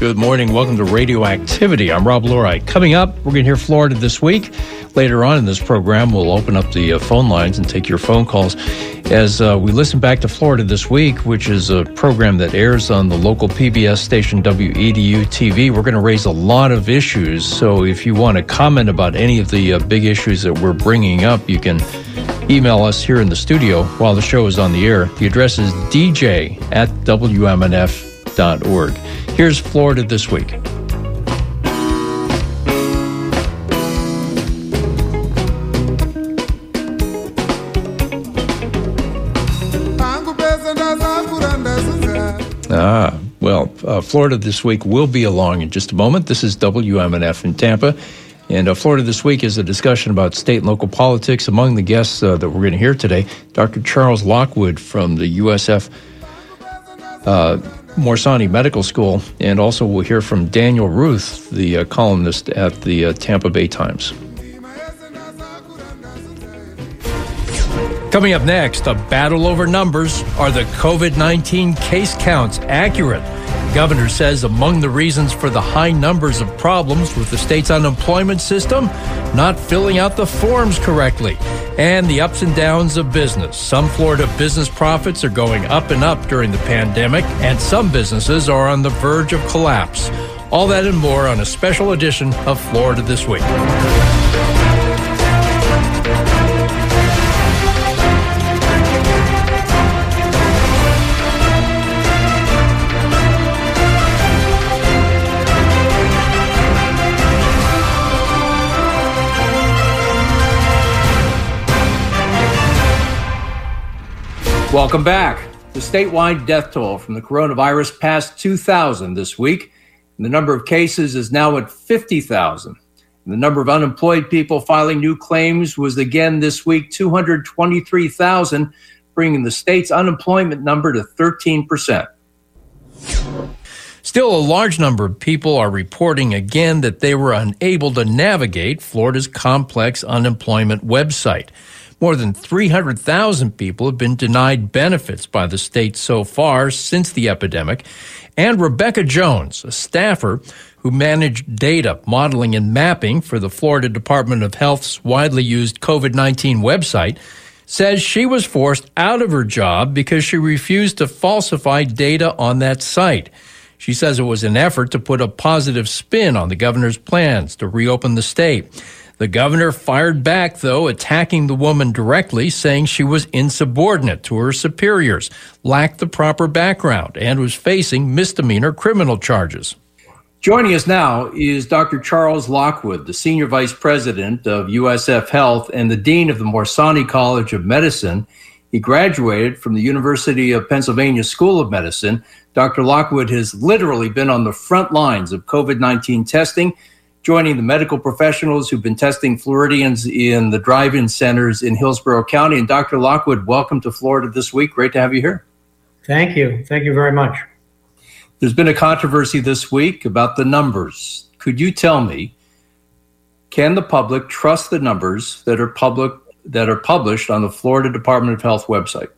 Good morning. Welcome to Radioactivity. I'm Rob Lorite. Coming up, we're going to hear Florida This Week. Later on in this program, we'll open up the phone lines and take your phone calls as we listen back to Florida This Week, which is a program that airs on the local PBS station WEDU TV. We're going to raise a lot of issues, so if you want to comment about any of the big issues that we're bringing up, you can email us here in the studio while the show is on the air. The address is dj@wmnf.org. Here's Florida This Week. Florida This Week will be along in just a moment. This is WMNF in Tampa. And Florida This Week is a discussion about state and local politics. Among the guests that we're going to hear today, Dr. Charles Lockwood from the USF Morsani Medical School. And also we'll hear from Daniel Ruth, the columnist at the Tampa Bay Times. Coming up next, a battle over numbers. Are the COVID-19 case counts accurate? The governor says among the reasons for the high numbers of problems with the state's unemployment system, not filling out the forms correctly, and the ups and downs of business. Some Florida business profits are going up and up during the pandemic, and some businesses are on the verge of collapse. All that and more on a special edition of Florida This Week. Welcome back. The statewide death toll from the coronavirus passed 2,000 this week, and the number of cases is now at 50,000. And the number of unemployed people filing new claims was again this week 223,000, bringing the state's unemployment number to 13%. Still, a large number of people are reporting again that they were unable to navigate Florida's complex unemployment website. More than 300,000 people have been denied benefits by the state so far since the epidemic. And Rebecca Jones, a staffer who managed data modeling and mapping for the Florida Department of Health's widely used COVID-19 website, says she was forced out of her job because she refused to falsify data on that site. She says it was an effort to put a positive spin on the governor's plans to reopen the state. The governor fired back, though, attacking the woman directly, saying she was insubordinate to her superiors, lacked the proper background, and was facing misdemeanor criminal charges. Joining us now is Dr. Charles Lockwood, the Senior Vice President of USF Health and the Dean of the Morsani College of Medicine. He graduated from the University of Pennsylvania School of Medicine. Dr. Lockwood has literally been on the front lines of COVID-19 testing, joining the medical professionals who've been testing Floridians in the drive-in centers in Hillsborough County. And Dr. Lockwood, welcome to Florida This Week. Great to have you here. Thank you. Thank you very much. There's been a controversy this week about the numbers. Could you tell me, can the public trust the numbers that are published on the Florida Department of Health website?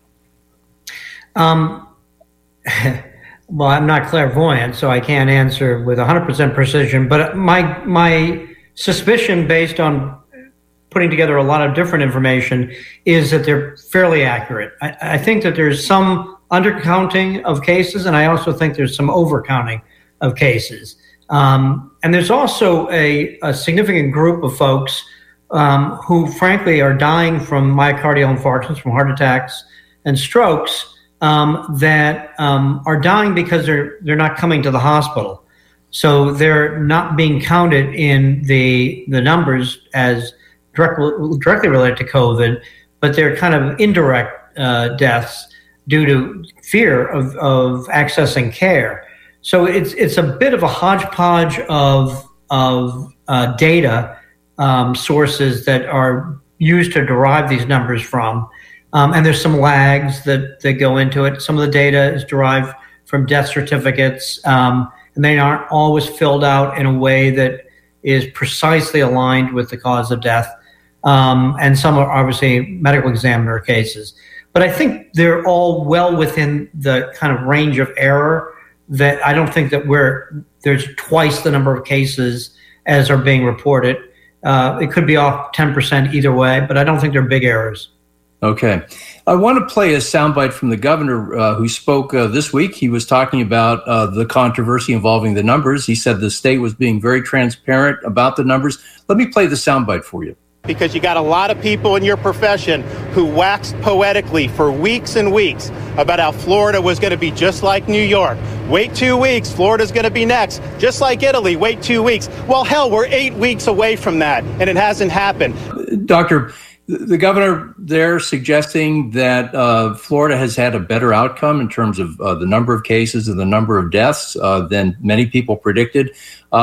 Well, I'm not clairvoyant, so I can't answer with 100% precision, but my suspicion based on putting together a lot of different information is that they're fairly accurate. I think that there's some undercounting of cases, and I also think there's some overcounting of cases. And there's also a significant group of folks who, frankly, are dying from myocardial infarctions, from heart attacks and strokes, that are dying because they're not coming to the hospital. So they're not being counted in the numbers as directly related to COVID, but they're kind of indirect deaths due to fear of accessing care. So it's a bit of a hodgepodge of data sources that are used to derive these numbers from. And there's some lags that go into it. Some of the data is derived from death certificates, and they aren't always filled out in a way that is precisely aligned with the cause of death. And some are obviously medical examiner cases. But I think they're all well within the kind of range of error that I don't think that there's twice the number of cases as are being reported. It could be off 10% either way, but I don't think they're big errors. Okay. I want to play a soundbite from the governor who spoke this week. He was talking about the controversy involving the numbers. He said the state was being very transparent about the numbers. Let me play the soundbite for you. Because you got a lot of people in your profession who waxed poetically for weeks and weeks about how Florida was going to be just like New York. Wait 2 weeks, Florida's going to be next. Just like Italy, wait 2 weeks. Well, hell, we're 8 weeks away from that, and it hasn't happened. Doctor, the governor there suggesting that Florida has had a better outcome in terms of the number of cases and the number of deaths than many people predicted.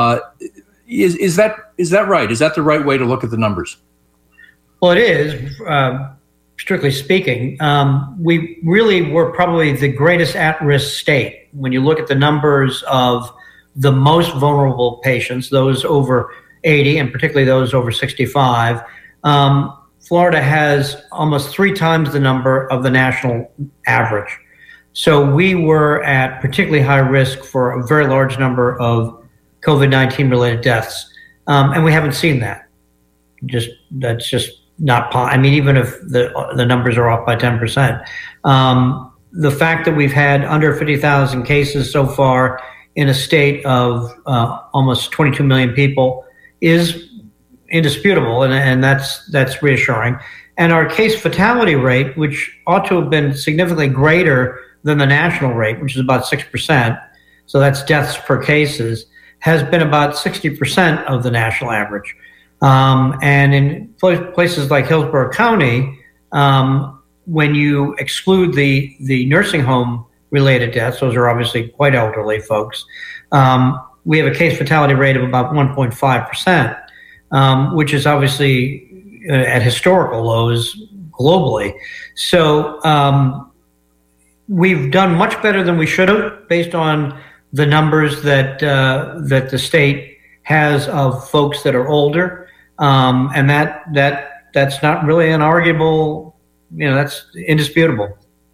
Is that right? Is that the right way to look at the numbers? Well, it is, strictly speaking. We really were probably the greatest at-risk state. When you look at the numbers of the most vulnerable patients, those over 80, and particularly those over 65, Florida has almost 3 times the number of the national average. So we were at particularly high risk for a very large number of COVID-19 related deaths. And we haven't seen that. That's just not I mean, even if the numbers are off by 10%. The fact that we've had under 50,000 cases so far in a state of almost 22 million people is indisputable, and that's reassuring. And our case fatality rate, which ought to have been significantly greater than the national rate, which is about 6%, so that's deaths per cases, has been about 60% of the national average. And in places like Hillsborough County, when you exclude the nursing home related deaths, those are obviously quite elderly folks, we have a case fatality rate of about 1.5%, which is obviously at historical lows globally. So we've done much better than we should have based on the numbers that the state has of folks that are older. And that's not really an arguable, that's indisputable.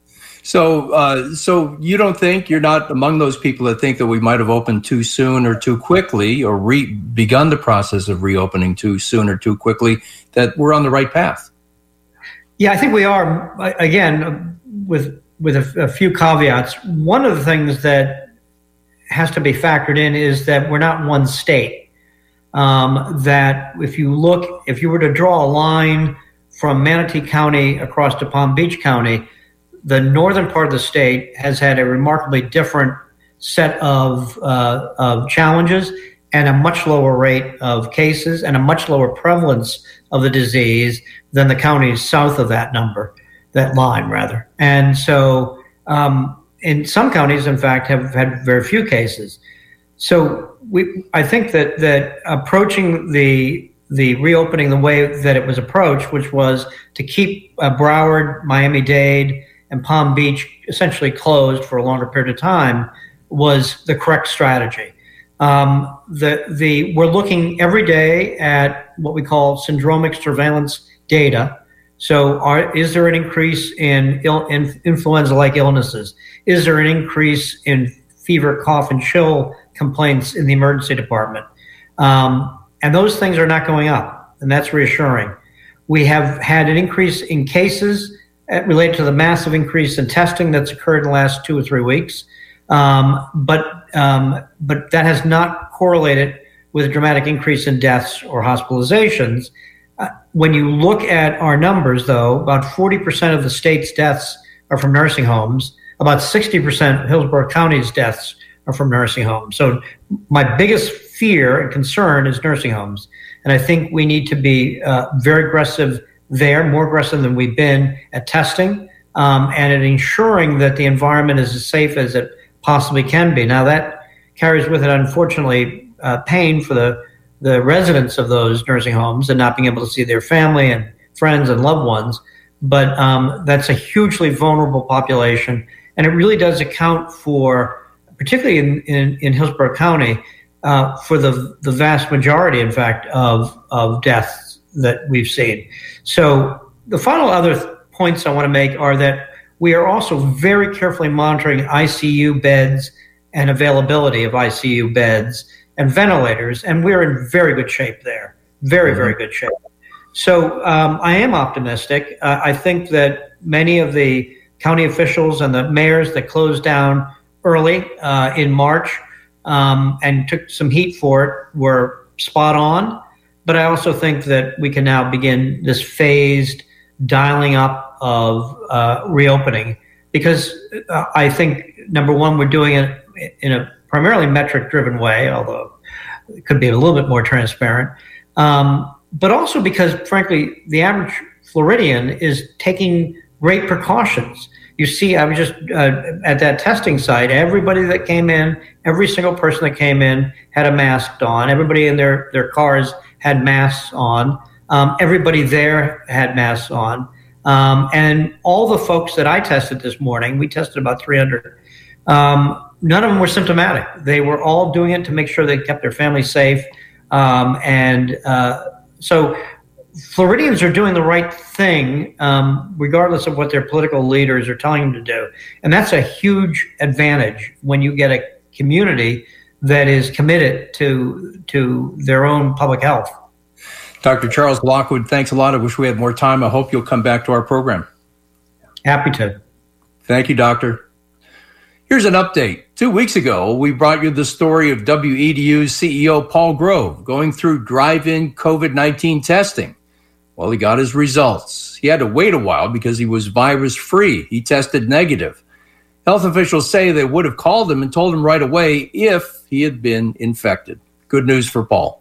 So you don't think, you're not among those people that think that we might have opened too soon or too quickly, or begun the process of reopening too soon or too quickly, that we're on the right path? Yeah, I think we are. Again, with a few caveats. One of the things that has to be factored in is that we're not one state. That if you were to draw a line from Manatee County across to Palm Beach County, the northern part of the state has had a remarkably different set of challenges and a much lower rate of cases and a much lower prevalence of the disease than the counties south of that line rather. And so in some counties, in fact, have had very few cases. So I think that approaching the reopening the way that it was approached, which was to keep Broward, Miami-Dade, and Palm Beach essentially closed for a longer period of time, was the correct strategy. We're looking every day at what we call syndromic surveillance data. So is there an increase in influenza-like illnesses? Is there an increase in fever, cough, and chill complaints in the emergency department? And those things are not going up, and that's reassuring. We have had an increase in cases related to the massive increase in testing that's occurred in the last 2 or 3 weeks. But that has not correlated with a dramatic increase in deaths or hospitalizations. When you look at our numbers, though, about 40% of the state's deaths are from nursing homes. About 60% of Hillsborough County's deaths are from nursing homes. So my biggest fear and concern is nursing homes. And I think we need to be very aggressive there, more aggressive than we've been at testing and at ensuring that the environment is as safe as it possibly can be. Now, that carries with it, unfortunately, pain for the residents of those nursing homes and not being able to see their family and friends and loved ones. But that's a hugely vulnerable population. And it really does account for, particularly in Hillsborough County, for the vast majority, in fact, of deaths that we've seen. So the final other points I want to make are that we are also very carefully monitoring ICU beds and availability of ICU beds and ventilators, and we're in very good shape there. Very good shape. So I am optimistic. I think that many of the county officials and the mayors that closed down early in March and took some heat for it were spot on. But I also think that we can now begin this phased dialing up of reopening, because I think, number one, we're doing it in a primarily metric-driven way, although it could be a little bit more transparent. But also because, frankly, the average Floridian is taking great precautions. You see, I was just at that testing site. Everybody that came in, every single person that came in had a mask on. Everybody in their cars had masks on. Everybody there had masks on. And all the folks that I tested this morning, we tested about 300, none of them were symptomatic. They were all doing it to make sure they kept their family safe. So Floridians are doing the right thing, regardless of what their political leaders are telling them to do. And that's a huge advantage when you get a community that is committed to their own public health. Dr. Charles Lockwood, thanks a lot. I wish we had more time. I hope you'll come back to our program. Happy to. Thank you, Doctor. Here's an update. 2 weeks ago, we brought you the story of WEDU's CEO Paul Grove going through drive-in COVID-19 testing. Well, he got his results. He had to wait a while because he was virus-free. He tested negative. Health officials say they would have called him and told him right away if he had been infected. Good news for Paul.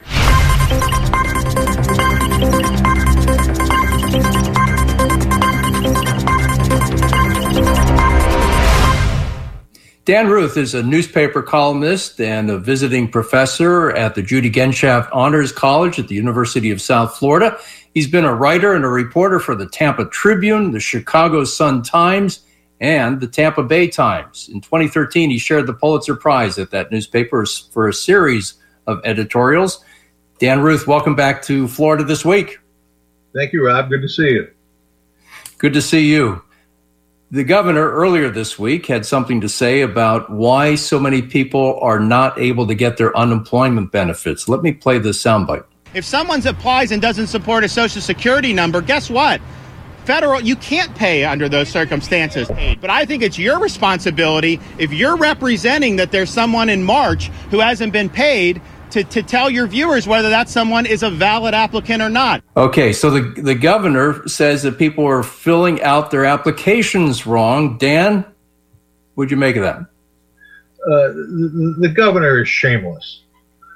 Dan Ruth is a newspaper columnist and a visiting professor at the Judy Genshaft Honors College at the University of South Florida. He's been a writer and a reporter for the Tampa Tribune, the Chicago Sun-Times, and the Tampa Bay Times. In 2013, he shared the Pulitzer Prize at that newspaper for a series of editorials. Dan Ruth, welcome back to Florida this week. Thank you, Rob. Good to see you. Good to see you. The governor earlier this week had something to say about why so many people are not able to get their unemployment benefits. Let me play this soundbite. If someone applies and doesn't support a Social Security number, guess what? Federal, you can't pay under those circumstances. But I think it's your responsibility, if you're representing that there's someone in March who hasn't been paid, to tell your viewers whether that someone is a valid applicant or not. Okay, so the governor says that people are filling out their applications wrong. Dan, what'd you make of that? The governor is shameless.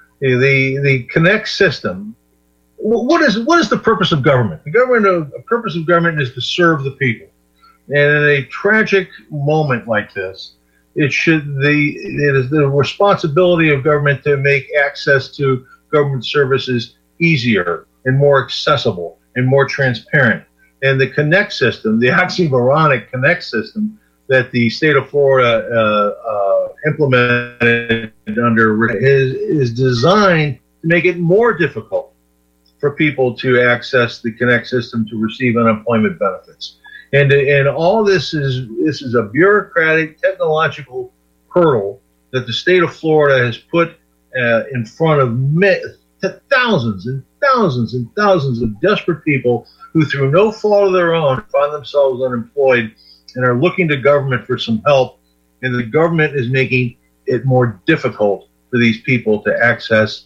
The Connect system. What is the purpose of government? The purpose of government is to serve the people. And in a tragic moment like this, it is the responsibility of government to make access to government services easier and more accessible and more transparent. And the Connect system, the oxymoronic Connect system that the state of Florida implemented under is designed to make it more difficult for people to access the Connect system to receive unemployment benefits. And all this is a bureaucratic, technological hurdle that the state of Florida has put in front of thousands and thousands and thousands of desperate people who, through no fault of their own, find themselves unemployed and are looking to government for some help. And the government is making it more difficult for these people to access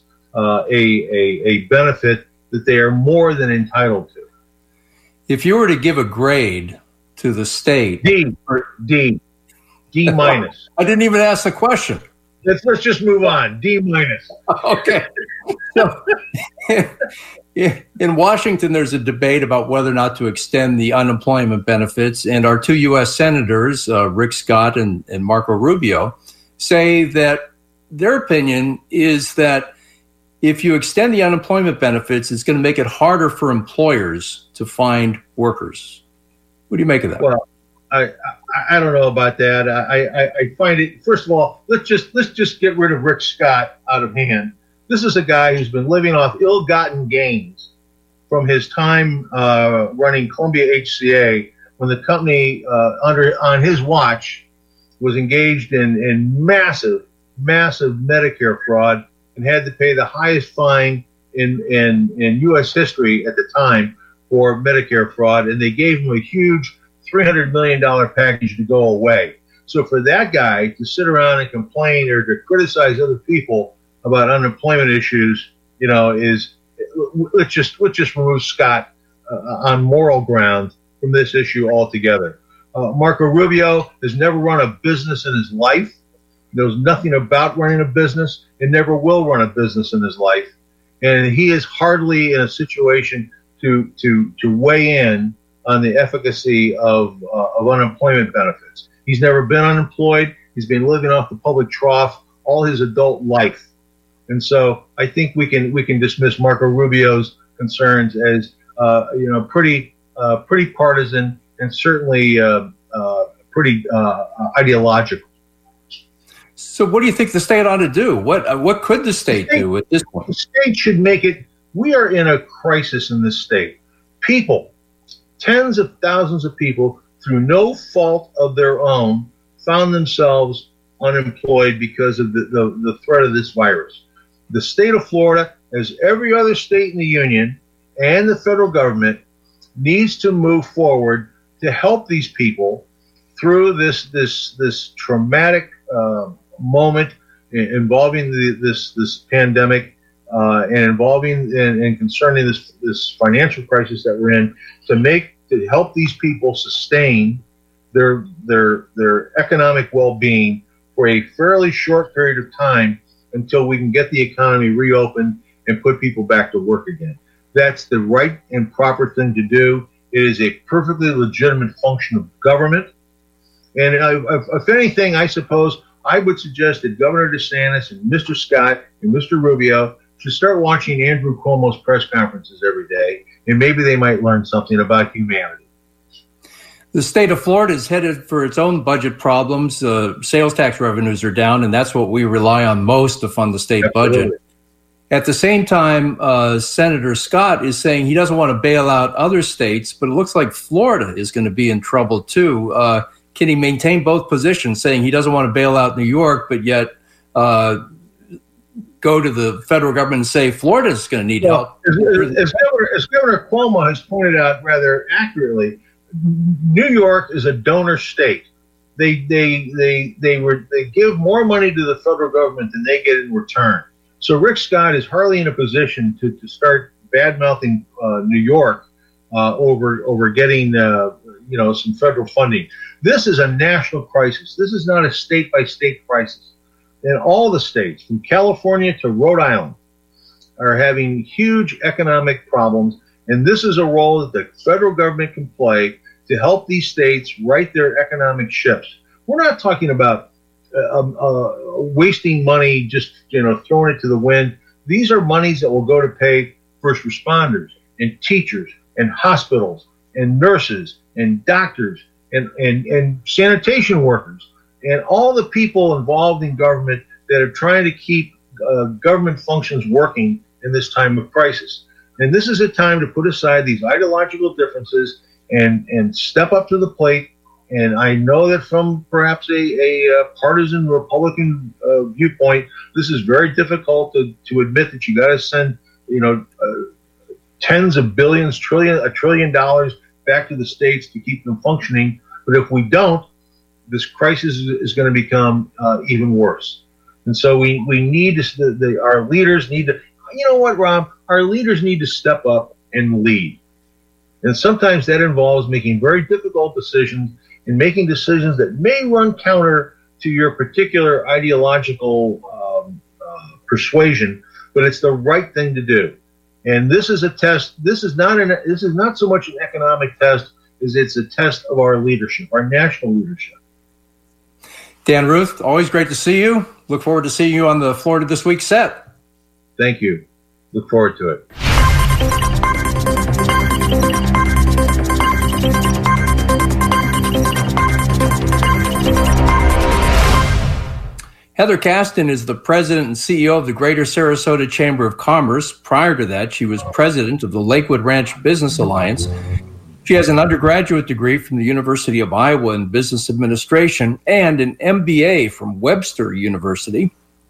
a benefit that they are more than entitled to. If you were to give a grade to the state, D minus. I didn't even ask the question. Let's just move on. D minus. Okay. So, in Washington, there's a debate about whether or not to extend the unemployment benefits, and our two U.S. senators, Rick Scott and Marco Rubio, say that their opinion is that if you extend the unemployment benefits, it's going to make it harder for employers to find workers. What do you make of that? Well, I don't know about that. I find it, first of all, let's just get rid of Rick Scott out of hand. This is a guy who's been living off ill-gotten gains from his time running Columbia HCA, when the company on his watch was engaged in massive massive Medicare fraud and had to pay the highest fine in U.S. history at the time for Medicare fraud, and they gave him a huge $300 million package to go away. So for that guy to sit around and complain or to criticize other people about unemployment issues, is let's just remove Scott on moral grounds from this issue altogether. Marco Rubio has never run a business in his life, knows nothing about running a business, and never will run a business in his life. And he is hardly in a situation to weigh in on the efficacy of unemployment benefits. He's never been unemployed. He's been living off the public trough all his adult life. And so I think we can dismiss Marco Rubio's concerns as pretty partisan and certainly pretty ideological. So what do you think the state ought to do? What could the state do at this point? The state should make it. We are in a crisis in this state. People, tens of thousands of people, through no fault of their own, found themselves unemployed because of the threat of this virus. The state of Florida, as every other state in the union and the federal government, needs to move forward to help these people through this traumatic moment involving this pandemic and involving and concerning this financial crisis that we're in, to help these people sustain their economic well-being for a fairly short period of time until we can get the economy reopened and put people back to work again. That's the right and proper thing to do. It is a perfectly legitimate function of government. And if anything, I suppose I would suggest that Governor DeSantis and Mr. Scott and Mr. Rubio should start watching Andrew Cuomo's press conferences every day, and maybe they might learn something about humanity. The state of Florida is headed for its own budget problems. Sales tax revenues are down, and that's what we rely on most to fund the state budget. At the same time, Senator Scott is saying he doesn't want to bail out other states, but it looks like Florida is going to be in trouble too. Can he maintain both positions, saying he doesn't want to bail out New York, but yet go to the federal government and say Florida is going to need help? As Governor Cuomo has pointed out rather accurately, New York is a donor state. They give more money to the federal government than they get in return. So Rick Scott is hardly in a position to start bad-mouthing New York over getting some federal funding. This is a national crisis. This is not a state-by-state crisis. And all the states, from California to Rhode Island, are having huge economic problems. And this is a role that the federal government can play to help these states right their economic ships. We're not talking about wasting money, just throwing it to the wind. These are monies that will go to pay first responders and teachers and hospitals and nurses and doctors and sanitation workers and all the people involved in government that are trying to keep government functions working in this time of crisis. And this is a time to put aside these ideological differences and step up to the plate. And I know that from perhaps a partisan Republican viewpoint, this is very difficult to admit that you got to send, tens of billions, $1 trillion back to the states to keep them functioning. But if we don't, this crisis is going to become even worse. And so we need to, our leaders need to, you know what, Rob? Our leaders need to step up and lead. And sometimes that involves making very difficult decisions and making decisions that may run counter to your particular ideological persuasion, but it's the right thing to do. And this is a test. This is not so much an economic test as it's a test of our leadership, our national leadership. Dan Ruth, always great to see you. Look forward to seeing you on the Florida This Week set. Thank you. Look forward to it. Heather Kasten is the president and CEO of the Greater Sarasota Chamber of Commerce. Prior to that, she was president of the Lakewood Ranch Business Alliance. She has an undergraduate degree from the University of Iowa in business administration and an MBA from Webster University.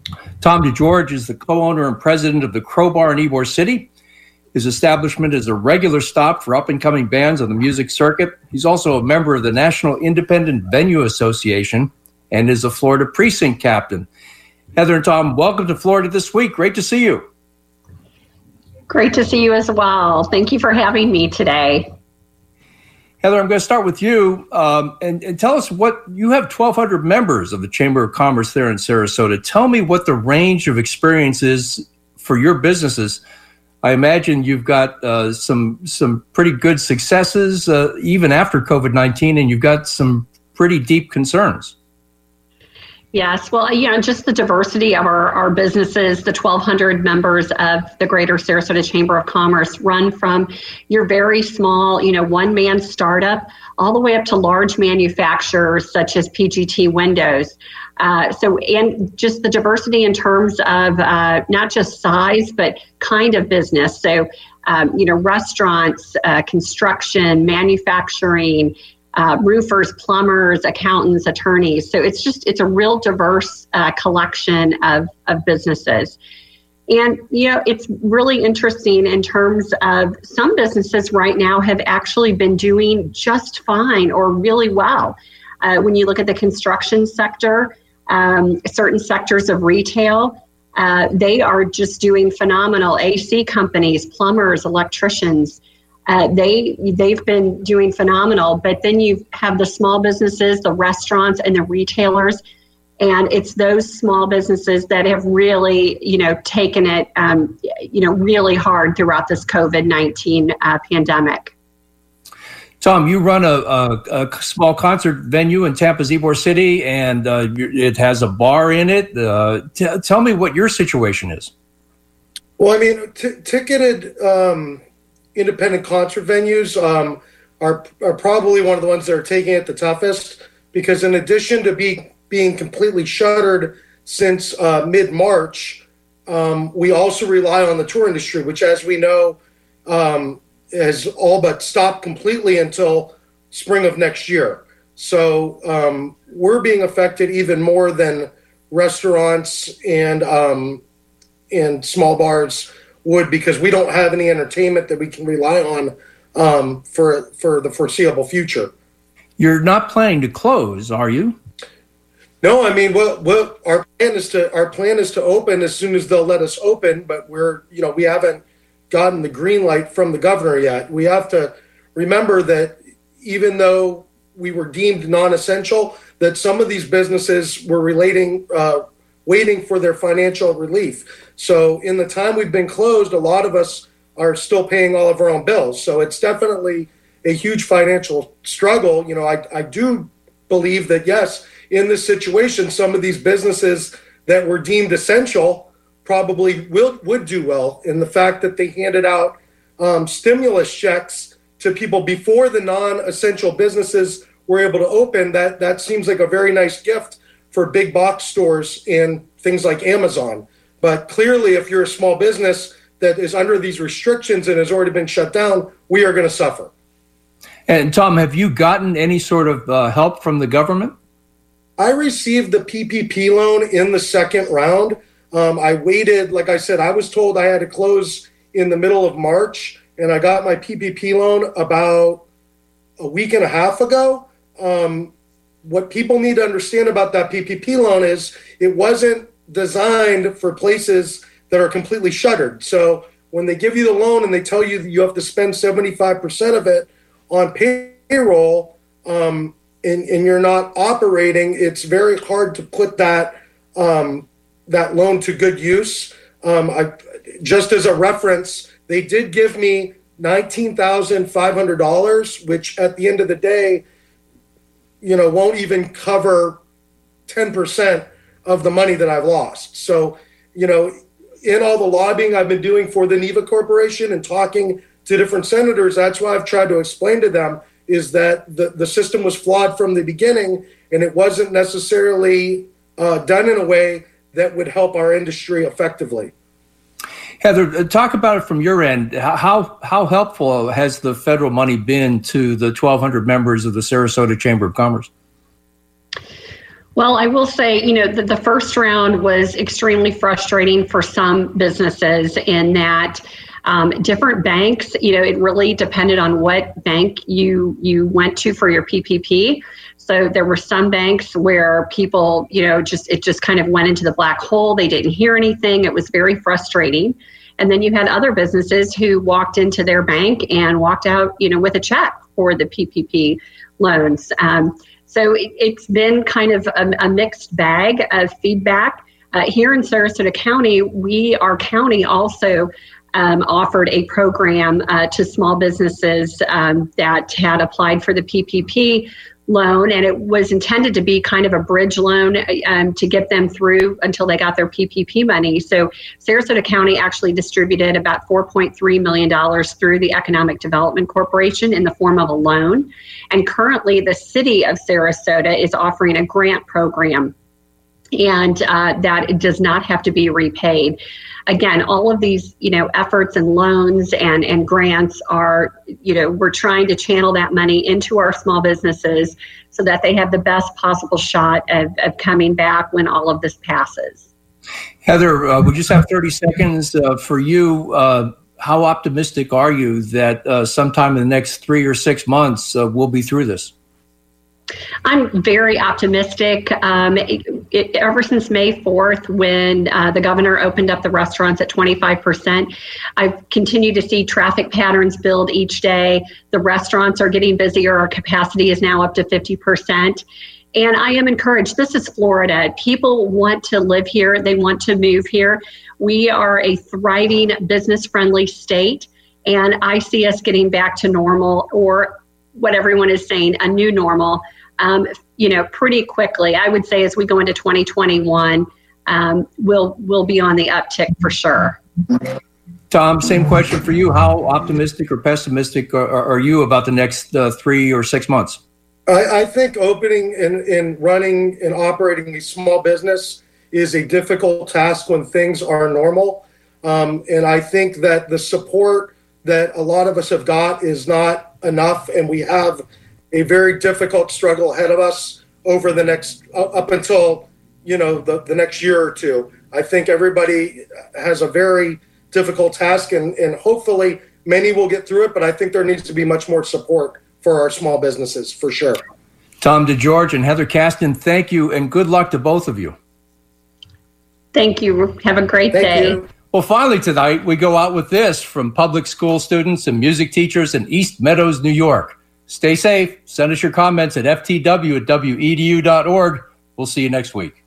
Tom DeGeorge is the co-owner and president of the Crowbar in Ybor City. His establishment is a regular stop for up-and-coming bands on the music circuit. He's also a member of the National Independent Venue Association and is a Florida precinct captain. Heather and Tom, welcome to Florida This Week. Great to see you. Great to see you as well. Thank you for having me today. Heather, I'm going to start with you and tell us what you have 1,200 members of the Chamber of Commerce there in Sarasota. Tell me what the range of experience is for your businesses. I imagine you've got some pretty good successes even after COVID-19, and you've got some pretty deep concerns. Yes, well, just the diversity of our businesses, the 1,200 members of the Greater Sarasota Chamber of Commerce run from your very small, one-man startup all the way up to large manufacturers such as PGT Windows. And just the diversity in terms of not just size, but kind of business. So, restaurants, construction, manufacturing, roofers, plumbers, accountants, attorneys. So it's a real diverse collection of businesses. And, it's really interesting in terms of some businesses right now have actually been doing just fine or really well. When you look at the construction sector, certain sectors of retail, they are just doing phenomenal. AC companies, plumbers, electricians, they've been doing phenomenal. But then you have the small businesses, the restaurants, and the retailers, and it's those small businesses that have really, taken it, really hard throughout this COVID-19 pandemic. Tom, you run a small concert venue in Tampa's Ybor City, and it has a bar in it. Tell me what your situation is. Well, I mean, ticketed independent concert venues are probably one of the ones that are taking it the toughest, because in addition to being completely shuttered since mid-March, we also rely on the tour industry, which, as we know, has all but stopped completely until spring of next year. So we're being affected even more than restaurants and small bars would, because we don't have any entertainment that we can rely on for the foreseeable future. You're not planning to close, are you? No, I mean, what our plan is to open as soon as they'll let us open, but we haven't gotten the green light from the governor yet. We have to remember that even though we were deemed non-essential, that some of these businesses were waiting for their financial relief. So in the time we've been closed, a lot of us are still paying all of our own bills. So it's definitely a huge financial struggle. I do believe that, yes, in this situation, some of these businesses that were deemed essential probably would do well, in the fact that they handed out stimulus checks to people before the non-essential businesses were able to open. That seems like a very nice gift for big box stores and things like Amazon. But clearly, if you're a small business that is under these restrictions and has already been shut down, we are going to suffer. And Tom, have you gotten any sort of help from the government? I received the PPP loan in the second round. I waited, like I said, I was told I had to close in the middle of March, and I got my PPP loan about a week and a half ago. What people need to understand about that PPP loan is it wasn't designed for places that are completely shuttered. So when they give you the loan and they tell you that you have to spend 75% of it on payroll, and you're not operating, it's very hard to put that loan to good use. Just as a reference, they did give me $19,500, which at the end of the day, won't even cover 10% of the money that I've lost. So, in all the lobbying I've been doing for the NEVA Corporation and talking to different senators, that's why I've tried to explain to them is that the system was flawed from the beginning, and it wasn't necessarily done in a way that would help our industry effectively. Heather, talk about it from your end. How helpful has the federal money been to the 1,200 members of the Sarasota Chamber of Commerce? Well, I will say, the first round was extremely frustrating for some businesses in that different banks, it really depended on what bank you went to for your PPP. So there were some banks where people, it just kind of went into the black hole. They didn't hear anything. It was very frustrating. And then you had other businesses who walked into their bank and walked out, with a check for the PPP loans. So it's been kind of a mixed bag of feedback. Here in Sarasota County, our county also offered a program to small businesses that had applied for the PPP loan, and it was intended to be kind of a bridge loan to get them through until they got their PPP money. So Sarasota County actually distributed about $4.3 million through the Economic Development Corporation in the form of a loan. And currently the city of Sarasota is offering a grant program, and that it does not have to be repaid. Again, all of these, efforts and loans and grants are, we're trying to channel that money into our small businesses so that they have the best possible shot of coming back when all of this passes. Heather, we just have 30 seconds for you. How optimistic are you that sometime in the next 3 or 6 months we'll be through this? I'm very optimistic. Ever since May 4th, when the governor opened up the restaurants at 25%, I've continued to see traffic patterns build each day. The restaurants are getting busier. Our capacity is now up to 50%. And I am encouraged. This is Florida. People want to live here. They want to move here. We are a thriving, business-friendly state, and I see us getting back to normal, or what everyone is saying, a new normal, pretty quickly. I would say as we go into 2021, we'll be on the uptick for sure. Tom, same question for you. How optimistic or pessimistic are you about the next 3 or 6 months? I think opening and running and operating a small business is a difficult task when things are normal. And I think that the support that a lot of us have got is not enough, and we have a very difficult struggle ahead of us over the next, up until, the next year or two. I think everybody has a very difficult task, and hopefully many will get through it, but I think there needs to be much more support for our small businesses, for sure. Tom DeGeorge and Heather Kasten, thank you, and good luck to both of you. Thank you. Have a great day. Thank you. Well, finally tonight, we go out with this from public school students and music teachers in East Meadows, New York. Stay safe. Send us your comments at ftw@wedu.org. We'll see you next week.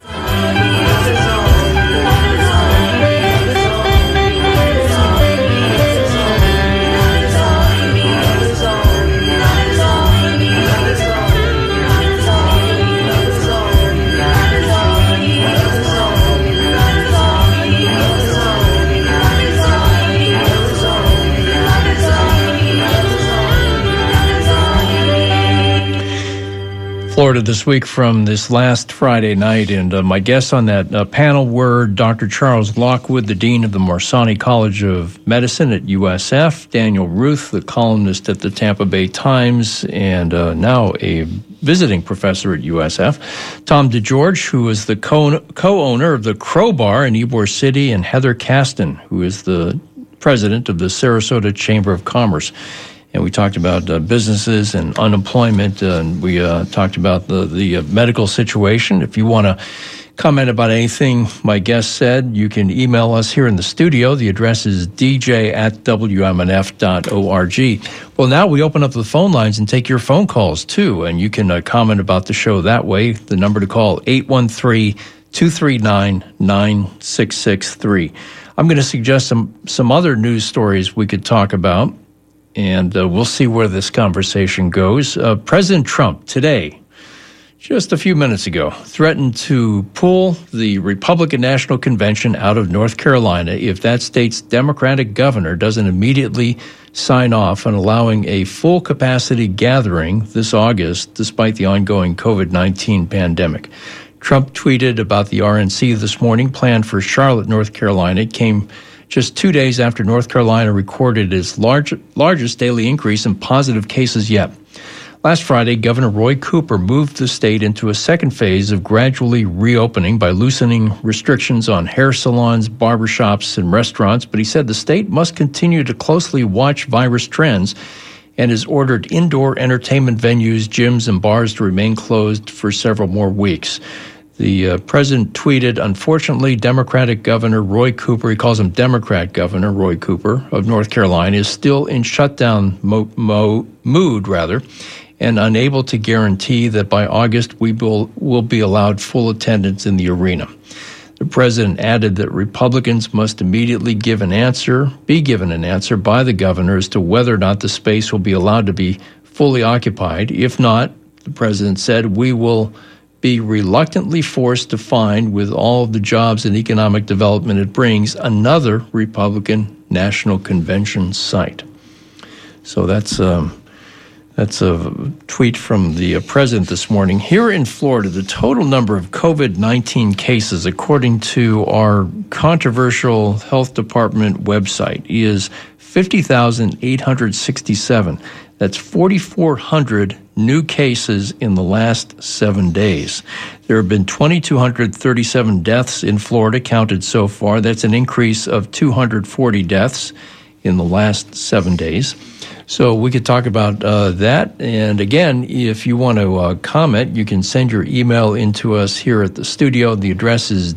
Florida this week from this last Friday night, and my guests on that panel were Dr. Charles Lockwood, the Dean of the Morsani College of Medicine at USF, Daniel Ruth, the columnist at the Tampa Bay Times, and now a visiting professor at USF, Tom DeGeorge, who is the co-owner of the Crowbar in Ybor City, and Heather Kasten, who is the president of the Sarasota Chamber of Commerce. And we talked about businesses and unemployment, and we talked about the medical situation. If you want to comment about anything my guest said, you can email us here in the studio. The address is dj@wmnf.org. Well, now we open up the phone lines and take your phone calls, too, and you can comment about the show that way. The number to call, 813-239-9663. I'm going to suggest some other news stories we could talk about, and we'll see where this conversation goes. President Trump today, just a few minutes ago, threatened to pull the Republican National Convention out of North Carolina if that state's Democratic governor doesn't immediately sign off on allowing a full capacity gathering this August, despite the ongoing COVID-19 pandemic. Trump tweeted about the RNC this morning, planned for Charlotte, North Carolina. It came just 2 days after North Carolina recorded its largest daily increase in positive cases yet. Last Friday, Governor Roy Cooper moved the state into a second phase of gradually reopening by loosening restrictions on hair salons, barbershops, and restaurants, but he said the state must continue to closely watch virus trends and has ordered indoor entertainment venues, gyms, and bars to remain closed for several more weeks. The president tweeted, unfortunately, Democratic Governor Roy Cooper, he calls him Democrat Governor Roy Cooper of North Carolina, is still in shutdown mood, and unable to guarantee that by August we will be allowed full attendance in the arena. The president added that Republicans must immediately be given an answer by the governor as to whether or not the space will be allowed to be fully occupied. If not, the president said, we will be reluctantly forced to find, with all of the jobs and economic development it brings, another Republican National Convention site. So that's a tweet from the president this morning. Here in Florida, the total number of COVID-19 cases, according to our controversial health department website, is 50,867. That's 4,400 new cases in the last 7 days. There have been 2,237 deaths in Florida counted so far. That's an increase of 240 deaths in the last 7 days. So we could talk about that. And again, if you want to comment, you can send your email into us here at the studio. The address is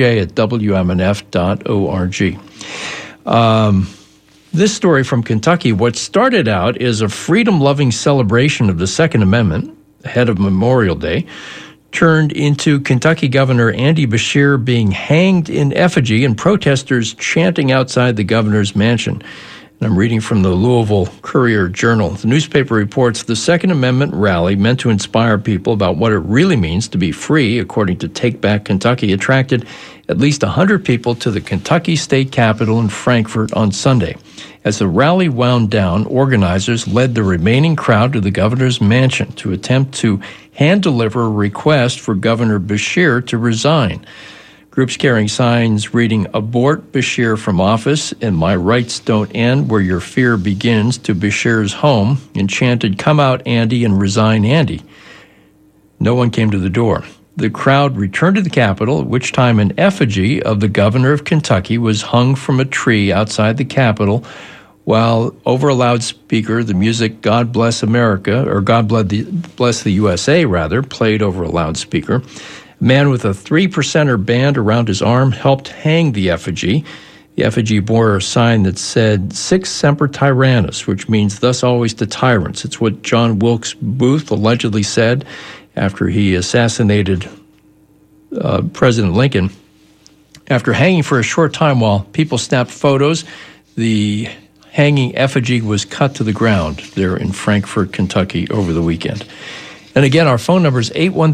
dj@wmnf.org. This story from Kentucky, what started out as a freedom-loving celebration of the Second Amendment ahead of Memorial Day, turned into Kentucky Governor Andy Beshear being hanged in effigy and protesters chanting outside the governor's mansion. And I'm reading from the Louisville Courier-Journal. The newspaper reports the Second Amendment rally, meant to inspire people about what it really means to be free, according to Take Back Kentucky, attracted at least 100 people to the Kentucky State Capitol in Frankfort on Sunday. As the rally wound down, organizers led the remaining crowd to the governor's mansion to attempt to hand-deliver a request for Governor Beshear to resign. Groups carrying signs reading, "Abort Beshear from office" and "My rights don't end where your fear begins" to Beshear's home and chanted, "Come out, Andy, and resign, Andy." No one came to the door. The crowd returned to the Capitol, at which time an effigy of the governor of Kentucky was hung from a tree outside the Capitol, while over a loudspeaker, the music "God Bless America," or "God Bless the USA," played over a loudspeaker. A man with a 3%er band around his arm helped hang the effigy. The effigy bore a sign that said, "Sic Semper Tyrannis," which means "thus always to tyrants." It's what John Wilkes Booth allegedly said after he assassinated President Lincoln. After hanging for a short time while people snapped photos, the hanging effigy was cut to the ground there in Frankfort, Kentucky over the weekend. And again, our phone number is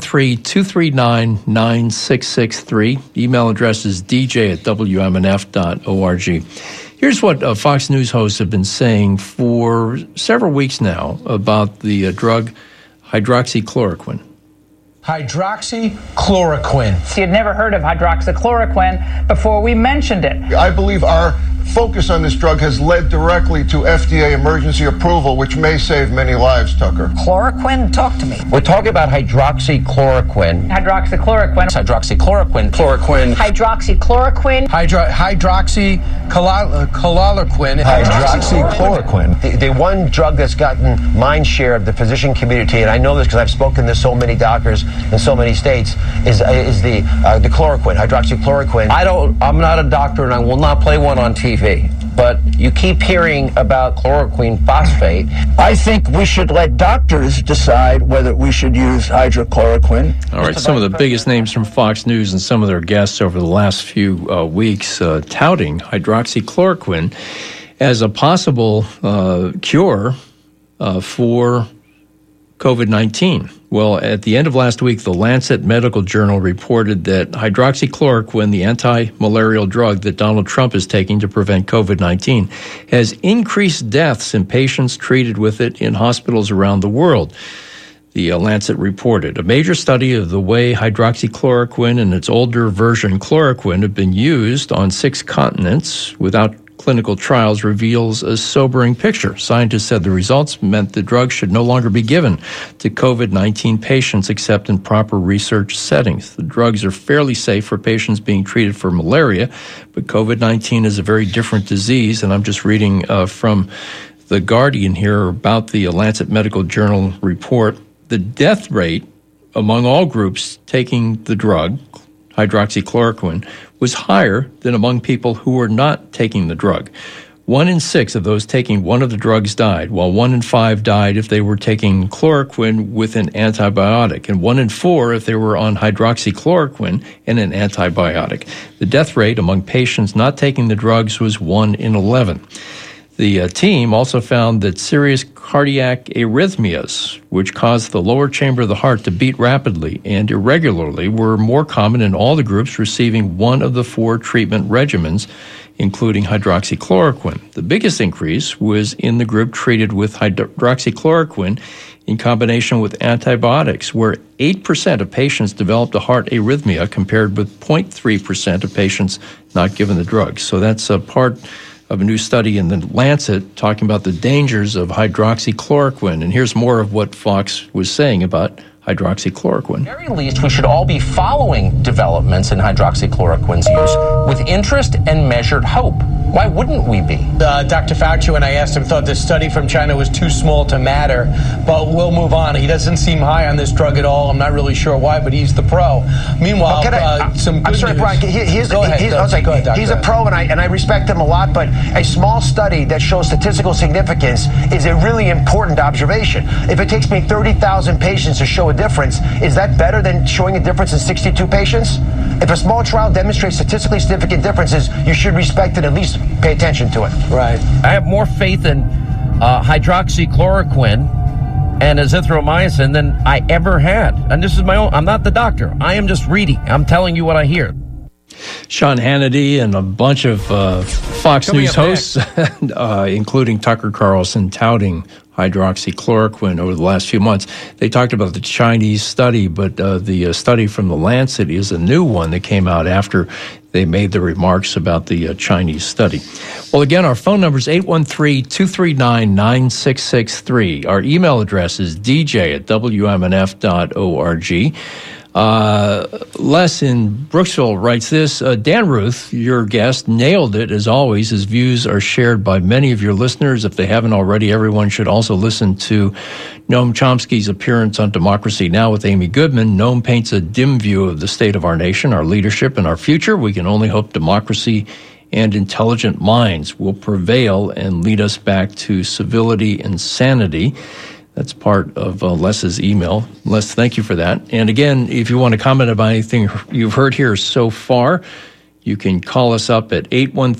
813-239-9663. Email address is dj@wmnf.org. Here's what Fox News hosts have been saying for several weeks now about the drug hydroxychloroquine. Hydroxychloroquine. You'd never heard of hydroxychloroquine before we mentioned it. I believe our focus on this drug has led directly to FDA emergency approval, which may save many lives, Tucker. Chloroquine? Talk to me. We're talking about hydroxychloroquine. Hydroxychloroquine. Hydroxychloroquine. Chloroquine. Hydroxychloroquine. Hydroxychloroquine. Hydroxychloroquine. The one drug that's gotten mind share of the physician community, and I know this because I've spoken to so many doctors in so many states, is the chloroquine, hydroxychloroquine. I'm not a doctor, and I will not play one on TV. But you keep hearing about chloroquine phosphate. I think we should let doctors decide whether we should use hydrochloroquine. All right, some of the biggest names from Fox News and some of their guests over the last few weeks touting hydroxychloroquine as a possible cure for COVID-19. Well, at the end of last week, the Lancet Medical Journal reported that hydroxychloroquine, the anti-malarial drug that Donald Trump is taking to prevent COVID-19, has increased deaths in patients treated with it in hospitals around the world. The Lancet reported a major study of the way hydroxychloroquine and its older version chloroquine have been used on 6 continents without clinical trials reveals a sobering picture. Scientists said the results meant the drug should no longer be given to COVID-19 patients except in proper research settings. The drugs are fairly safe for patients being treated for malaria, but COVID-19 is a very different disease, and I'm just reading from The Guardian here about the Lancet Medical Journal report. The death rate among all groups taking the drug, hydroxychloroquine, was higher than among people who were not taking the drug. 1 in 6 of those taking one of the drugs died, while 1 in 5 died if they were taking chloroquine with an antibiotic, and 1 in 4 if they were on hydroxychloroquine and an antibiotic. The death rate among patients not taking the drugs was 1 in 11. The team also found that serious cardiac arrhythmias, which cause the lower chamber of the heart to beat rapidly and irregularly, were more common in all the groups receiving one of the 4 treatment regimens, including hydroxychloroquine. The biggest increase was in the group treated with hydroxychloroquine in combination with antibiotics, where 8% of patients developed a heart arrhythmia compared with 0.3% of patients not given the drug. So that's a part of a new study in the Lancet talking about the dangers of hydroxychloroquine. And here's more of what Fox was saying about hydroxychloroquine. At the very least, we should all be following developments in hydroxychloroquine's use with interest and measured hope. Why wouldn't we be? Dr. Fauci, when I asked him, thought this study from China was too small to matter, but we'll move on. He doesn't seem high on this drug at all. I'm not really sure why, but he's the pro. Meanwhile, some good news. Brian, he's a pro, and I respect him a lot, but a small study that shows statistical significance is a really important observation. If it takes me 30,000 patients to show a difference, is that better than showing a difference in 62 patients? If a small trial demonstrates statistically significant differences, you should respect it, at least pay attention to it. Right. I have more faith in hydroxychloroquine and azithromycin than I ever had. And this is my own, I'm not the doctor. I am just reading. I'm telling you what I hear. Sean Hannity and a bunch of Fox News hosts, including Tucker Carlson, touting hydroxychloroquine over the last few months. They talked about the Chinese study, but the study from the Lancet is a new one that came out after they made the remarks about the Chinese study. Well, again, our phone number is 813-239-9663. Our email address is dj@wmnf.org. Les in Brooksville writes this, Dan Ruth, your guest, nailed it as always. His views are shared by many of your listeners. If they haven't already, everyone should also listen to Noam Chomsky's appearance on Democracy Now! With Amy Goodman. Noam paints a dim view of the state of our nation, our leadership, and our future. We can only hope democracy and intelligent minds will prevail and lead us back to civility and sanity. That's part of Les's email. Les, thank you for that. And again, if you want to comment about anything you've heard here so far, you can call us up at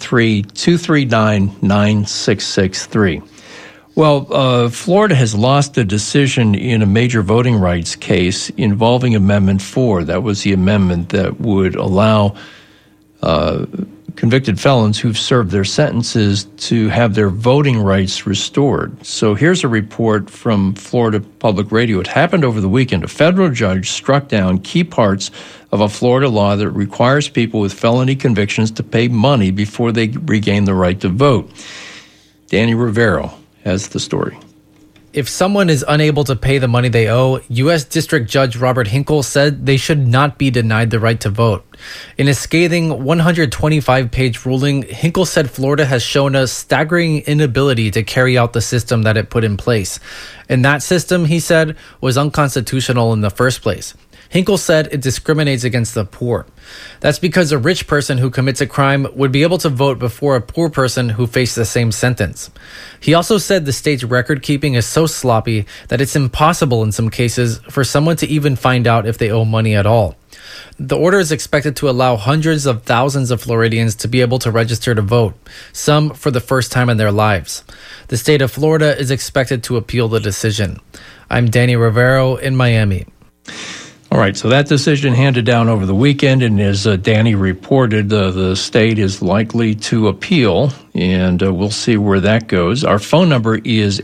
813-239-9663. Well, Florida has lost a decision in a major voting rights case involving Amendment 4. That was the amendment that would allow convicted felons who've served their sentences to have their voting rights restored. So here's a report from Florida Public Radio. It happened over the weekend. A federal judge struck down key parts of a Florida law that requires people with felony convictions to pay money before they regain the right to vote. Danny Rivero has the story. If someone is unable to pay the money they owe, U.S. District Judge Robert Hinkle said they should not be denied the right to vote. In a scathing 125-page ruling, Hinkle said Florida has shown a staggering inability to carry out the system that it put in place. And that system, he said, was unconstitutional in the first place. Hinkle said it discriminates against the poor. That's because a rich person who commits a crime would be able to vote before a poor person who faced the same sentence. He also said the state's record keeping is so sloppy that it's impossible in some cases for someone to even find out if they owe money at all. The order is expected to allow hundreds of thousands of Floridians to be able to register to vote, some for the first time in their lives. The state of Florida is expected to appeal the decision. I'm Danny Rivero in Miami. All right, so that decision handed down over the weekend, and as Danny reported, the state is likely to appeal, and we'll see where that goes. Our phone number is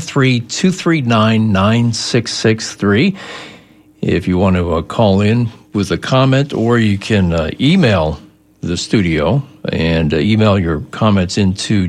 813-239-9663. If you want to call in with a comment, or you can email the studio and email your comments into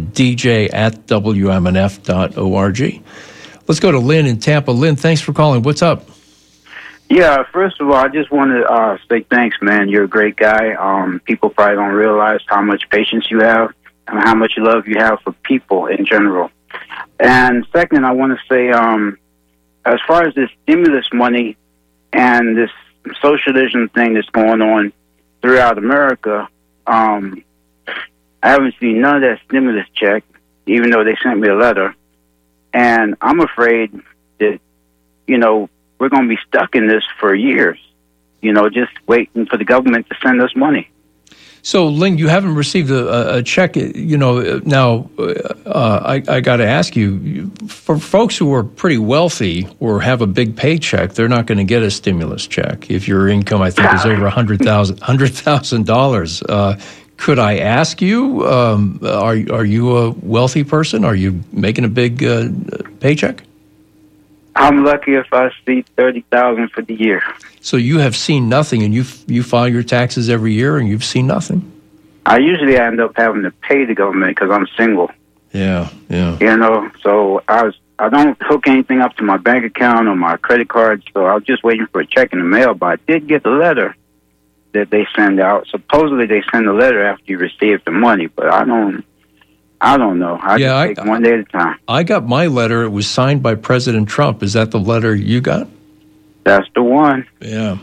dj@wmnf.org. Let's go to Lynn in Tampa. Lynn, thanks for calling. What's up? Yeah, first of all, I just want to say thanks, man. You're a great guy. People probably don't realize how much patience you have and how much love you have for people in general. And second, I want to say, as far as this stimulus money and this socialism thing that's going on throughout America, I haven't seen none of that stimulus check, even though they sent me a letter. And I'm afraid that, we're going to be stuck in this for years, just waiting for the government to send us money. So, Lynn, you haven't received a check, now I got to ask you, for folks who are pretty wealthy or have a big paycheck, they're not going to get a stimulus check if your income, I think, is over $100,000. Could I ask you, are you a wealthy person? Are you making a big paycheck? I'm lucky if I see $30,000 for the year. So you have seen nothing, and you file your taxes every year, and you've seen nothing? I usually end up having to pay the government because I'm single. Yeah. So I don't hook anything up to my bank account or my credit card, so I was just waiting for a check in the mail, but I did get the letter that they send out. Supposedly they send the letter after you receive the money, but I don't know. I just take one day at a time. I got my letter. It was signed by President Trump. Is that the letter you got? That's the one. Yeah.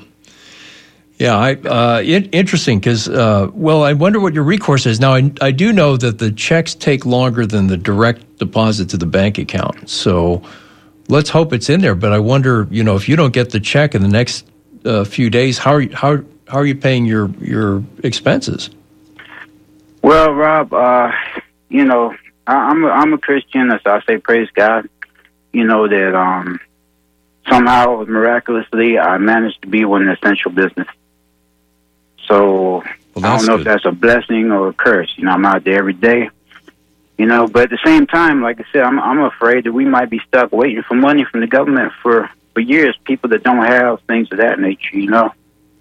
Interesting because, I wonder what your recourse is. Now, I do know that the checks take longer than the direct deposit to the bank account. So let's hope it's in there. But I wonder, if you don't get the check in the next few days, how are you paying your expenses? Well, Rob, I'm a Christian, so I say praise God. That somehow, miraculously, I managed to be with an essential business. So I don't know if that's a blessing or a curse. I'm out there every day. But at the same time, like I said, I'm afraid that we might be stuck waiting for money from the government for years. People that don't have things of that nature. Yeah.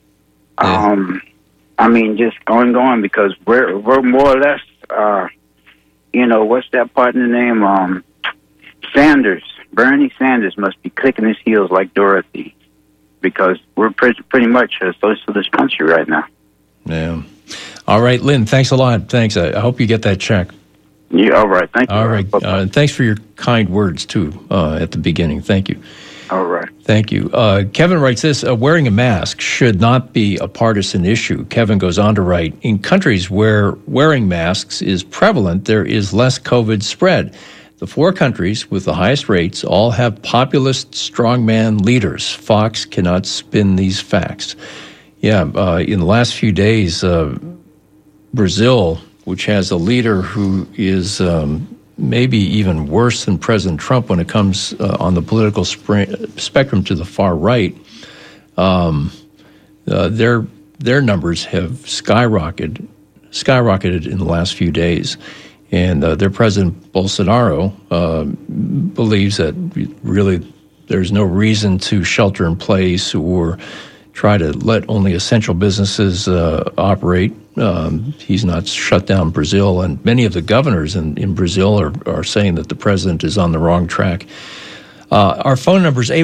Just ongoing because we're more or less. What's that partner name? Sanders. Bernie Sanders must be clicking his heels like Dorothy because we're pretty much a socialist country right now. Yeah. All right, Lynn, thanks a lot. Thanks. I hope you get that check. Yeah, all right. Thank you. All right. And thanks for your kind words, too, at the beginning. Thank you. All right. Thank you. Kevin writes this, wearing a mask should not be a partisan issue. Kevin goes on to write, in countries where wearing masks is prevalent, there is less COVID spread. The 4 countries with the highest rates all have populist strongman leaders. Fox cannot spin these facts. Yeah, in the last few days, Brazil, which has a leader who is maybe even worse than President Trump when it comes on the political spectrum to the far right, their numbers have skyrocketed in the last few days. And their president, Bolsonaro, believes that really there's no reason to shelter in place or try to let only essential businesses operate. He's not shut down Brazil, and many of the governors in Brazil are saying that the president is on the wrong track. Our phone number is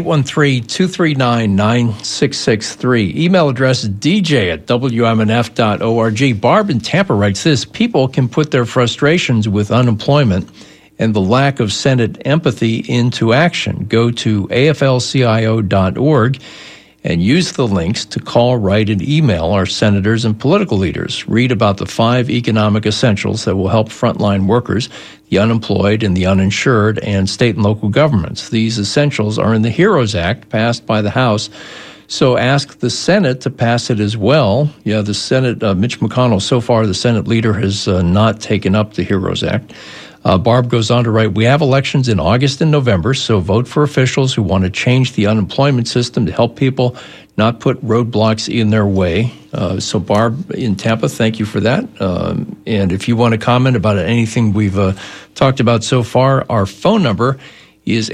813-239-9663. Email address is dj@wmnf.org. Barb in Tampa writes this, people can put their frustrations with unemployment and the lack of Senate empathy into action. Go to aflcio.org and use the links to call, write, and email our senators and political leaders. Read about the 5 economic essentials that will help frontline workers, the unemployed and the uninsured, and state and local governments. These essentials are in the HEROES Act passed by the House, so ask the Senate to pass it as well. Yeah, the Senate, Mitch McConnell, so far the Senate leader has not taken up the HEROES Act. Barb goes on to write, we have elections in August and November, so vote for officials who want to change the unemployment system to help people not put roadblocks in their way. So Barb in Tampa, thank you for that. And if you want to comment about anything we've talked about so far, our phone number is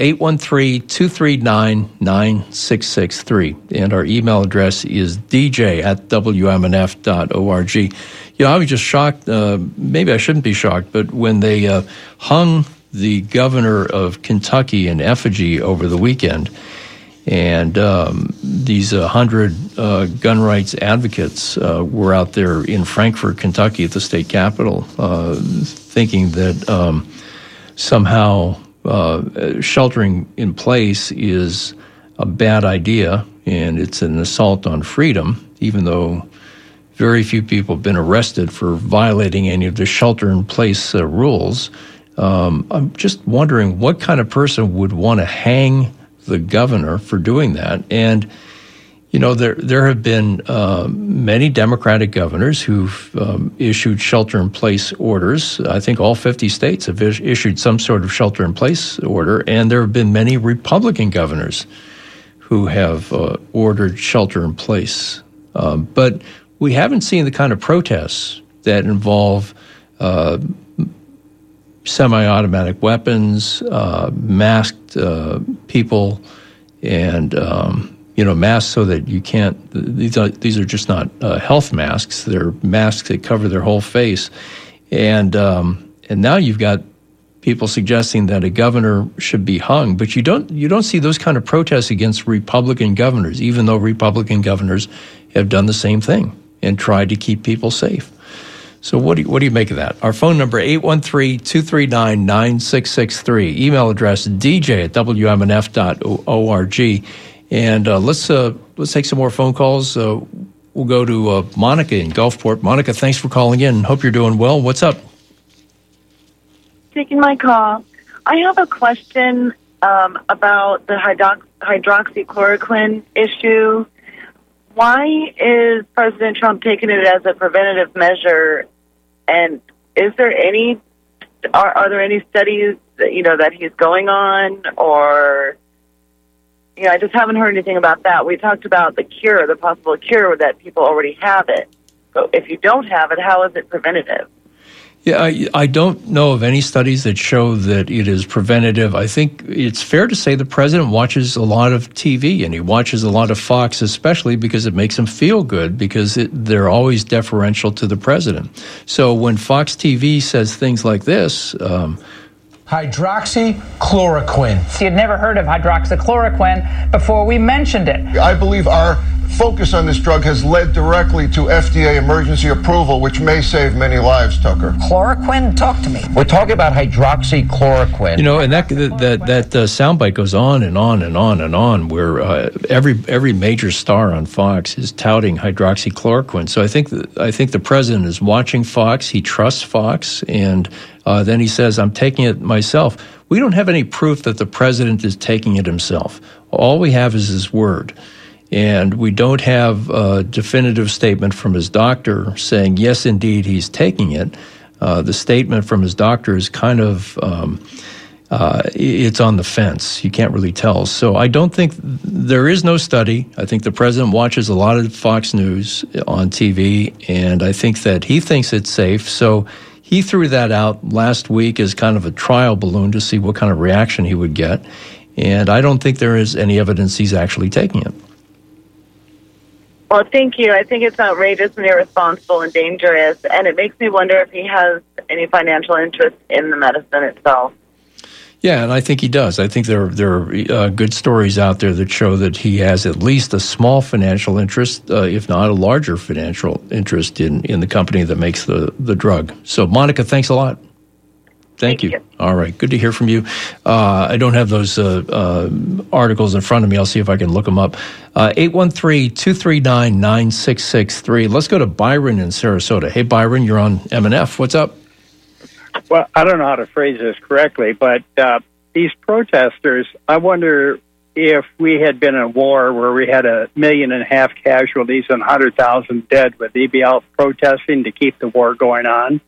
813-239-9663. And our email address is dj@wmnf.org. You know, I was just shocked, maybe I shouldn't be shocked, but when they hung the governor of Kentucky in effigy over the weekend, and these 100 gun rights advocates were out there in Frankfort, Kentucky at the state capitol, thinking that somehow sheltering in place is a bad idea and it's an assault on freedom, even though very few people have been arrested for violating any of the shelter-in-place rules. I'm just wondering what kind of person would want to hang the governor for doing that. And, you know, there have been many Democratic governors who've issued shelter-in-place orders. I think all 50 states have issued some sort of shelter-in-place order, and there have been many Republican governors who have ordered shelter-in-place. But we haven't seen the kind of protests that involve semi-automatic weapons, masked people, and masks so that you can't. These are just not health masks. They're masks that cover their whole face, and now you've got people suggesting that a governor should be hung, but you don't see those kind of protests against Republican governors, even though Republican governors have done the same thing and tried to keep people safe. So what do you make of that? Our phone number, 813-239-9663. Email address, dj@wmnf.org. And let's take some more phone calls. We'll go to Monica in Gulfport. Monica, thanks for calling in. Hope you're doing well. What's up? Taking my call. I have a question about the hydroxychloroquine issue. Why is President Trump taking it as a preventative measure? And is there are there any studies that he's going on, or I just haven't heard anything about that. We talked about the possible cure, that people already have it. So if you don't have it, how is it preventative? Yeah, I don't know of any studies that show that it is preventative. I think it's fair to say the president watches a lot of TV, and he watches a lot of Fox, especially because it makes him feel good, because they're always deferential to the president. So when Fox TV says things like this... hydroxychloroquine. So you'd never heard of hydroxychloroquine before we mentioned it. I believe our focus on this drug has led directly to FDA emergency approval, which may save many lives, Tucker. Chloroquine? Talk to me. We're talking about hydroxychloroquine. And that soundbite goes on and on and on and on, where every major star on Fox is touting hydroxychloroquine. So I think the president is watching Fox. He trusts Fox, and then he says, "I'm taking it myself." We don't have any proof that the president is taking it himself. All we have is his word. And we don't have a definitive statement from his doctor saying, yes, indeed, he's taking it. The statement from his doctor is kind of, it's on the fence. You can't really tell. So I don't think, there is no study. I think the president watches a lot of Fox News on TV, and I think that he thinks it's safe. So he threw that out last week as kind of a trial balloon to see what kind of reaction he would get. And I don't think there is any evidence he's actually taking it. Well, thank you. I think it's outrageous and irresponsible and dangerous, and it makes me wonder if he has any financial interest in the medicine itself. Yeah, and I think he does. I think there are good stories out there that show that he has at least a small financial interest, if not a larger financial interest in the company that makes the drug. So, Monica, thanks a lot. Thank you. All right. Good to hear from you. I don't have those articles in front of me. I'll see if I can look them up. 813-239-9663. Let's go to Byron in Sarasota. Hey, Byron, you're on MNF. What's up? Well, I don't know how to phrase this correctly, but these protesters, I wonder if we had been in a war where we had 1.5 million casualties and 100,000 dead, would they be out protesting to keep the war going on?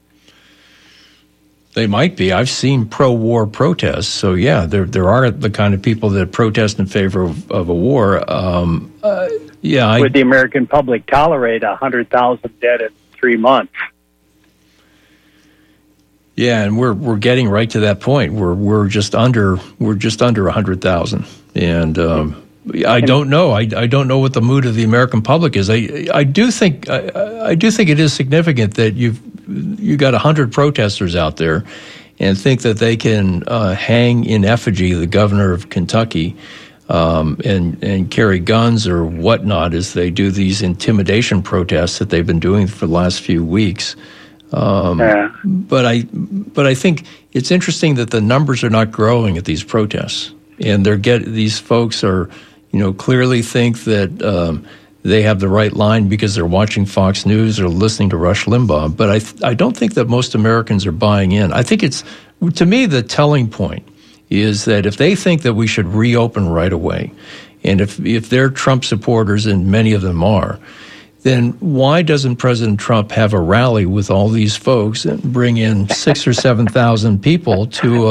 They might be. I've seen pro-war protests. So, yeah, there are the kind of people that protest in favor of a war. Would the American public tolerate 100,000 dead in 3 months? Yeah, and we're getting right to that point. We're just under 100,000, and I don't know. I don't know what the mood of the American public is. I do think it is significant that you got 100 protesters out there, and think that they can hang in effigy the governor of Kentucky, and carry guns or whatnot as they do these intimidation protests that they've been doing for the last few weeks. But I think it's interesting that the numbers are not growing at these protests, and these folks are, clearly think that they have the right line because they're watching Fox News or listening to Rush Limbaugh. But I don't think that most Americans are buying in. I think to me, the telling point is that if they think that we should reopen right away, and if they're Trump supporters, and many of them are, then why doesn't President Trump have a rally with all these folks and bring in 6,000 or 7,000 people to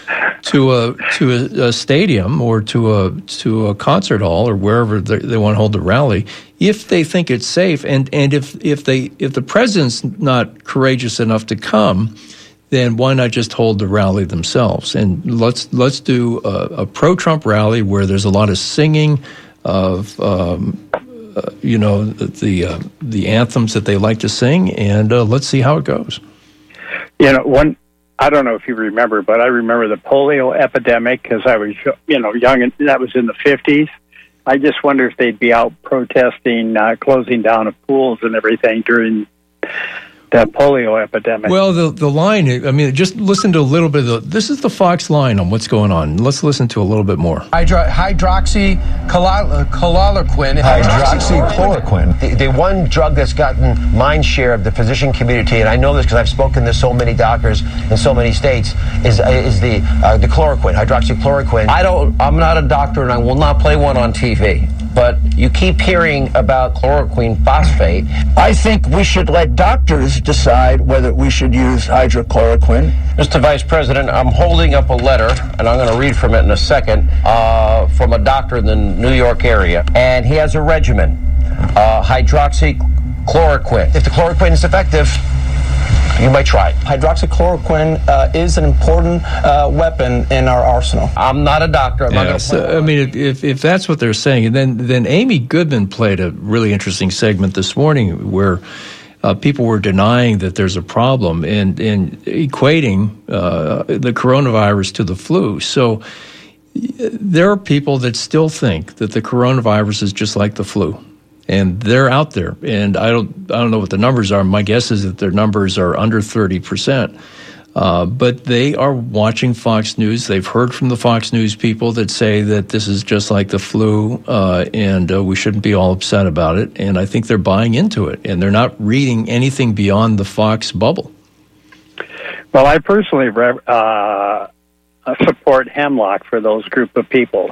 a stadium or to a concert hall or wherever they want to hold the rally, if they think it's safe, and if the president's not courageous enough to come, then why not just hold the rally themselves? And let's do a pro-Trump rally where there's a lot of singing of the anthems that they like to sing, and let's see how it goes. I don't know if you remember, but I remember the polio epidemic because I was, young, and that was in the 50s. I just wonder if they'd be out protesting, closing down of pools and everything during the polio epidemic. Well, the line, just listen to a little bit of this is the Fox line on what's going on. Let's listen to a little bit more. Hydroxychloroquine. The one drug that's gotten mind share of the physician community, and I know this because I've spoken to so many doctors in so many states, is the chloroquine, hydroxychloroquine. I'm not a doctor, and I will not play one on TV. But you keep hearing about chloroquine phosphate. I think we should let doctors decide whether we should use hydrochloroquine. Mr. Vice President, I'm holding up a letter, and I'm going to read from it in a second, from a doctor in the New York area. And he has a regimen, hydroxychloroquine. If the chloroquine is effective, you might try it. Hydroxychloroquine is an important weapon in our arsenal. I'm not a doctor. I'm not going to if that's what they're saying, then Amy Goodman played a really interesting segment this morning where people were denying that there's a problem and equating the coronavirus to the flu. So there are people that still think that the coronavirus is just like the flu. And they're out there, and I don't know what the numbers are. My guess is that their numbers are under 30%. But they are watching Fox News. They've heard from the Fox News people that say that this is just like the flu, and we shouldn't be all upset about it. And I think they're buying into it, and they're not reading anything beyond the Fox bubble. Well, I personally support hemlock for those group of people.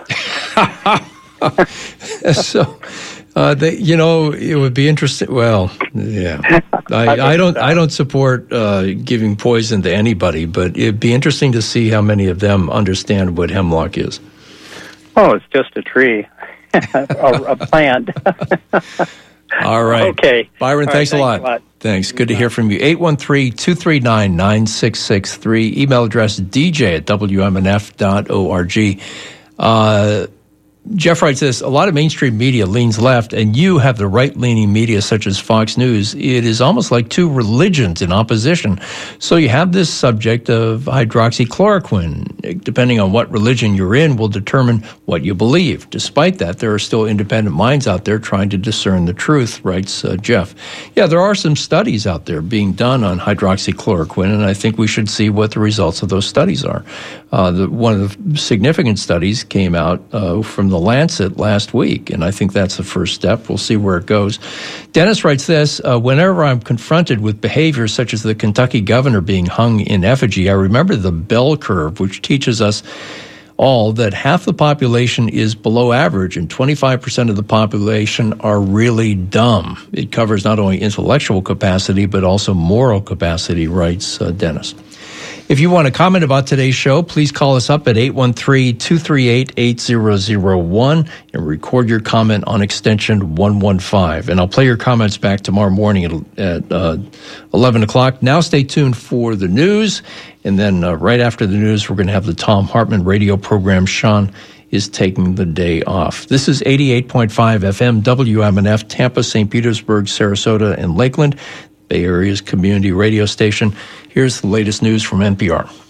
So. It would be interesting. Well, yeah, I don't support giving poison to anybody, but it'd be interesting to see how many of them understand what hemlock is. Oh, it's just a tree, a plant. All right. Okay. Byron, thanks a lot. Thanks. Good to hear from you. 813-239-9663. Email address dj@wmnf.org. Jeff writes this, a lot of mainstream media leans left, and you have the right-leaning media such as Fox News. It is almost like two religions in opposition. So you have this subject of hydroxychloroquine. Depending on what religion you're in will determine what you believe. Despite that, there are still independent minds out there trying to discern the truth, writes Jeff. Yeah, there are some studies out there being done on hydroxychloroquine, and I think we should see what the results of those studies are. One of the significant studies came out from the Lancet last week, and I think that's the first step. We'll see where it goes. Dennis writes this, whenever I'm confronted with behavior such as the Kentucky governor being hung in effigy, I remember the bell curve, which teaches us all that half the population is below average and 25% of the population are really dumb. It covers not only intellectual capacity, but also moral capacity, writes Dennis. If you want to comment about today's show, please call us up at 813-238-8001 and record your comment on extension 115. And I'll play your comments back tomorrow morning at 11 o'clock. Now stay tuned for the news. And then right after the news, we're going to have the Thom Hartmann radio program. Sean is taking the day off. This is 88.5 FM WMNF, Tampa, St. Petersburg, Sarasota, and Lakeland, Bay Area's community radio station. Here's the latest news from NPR.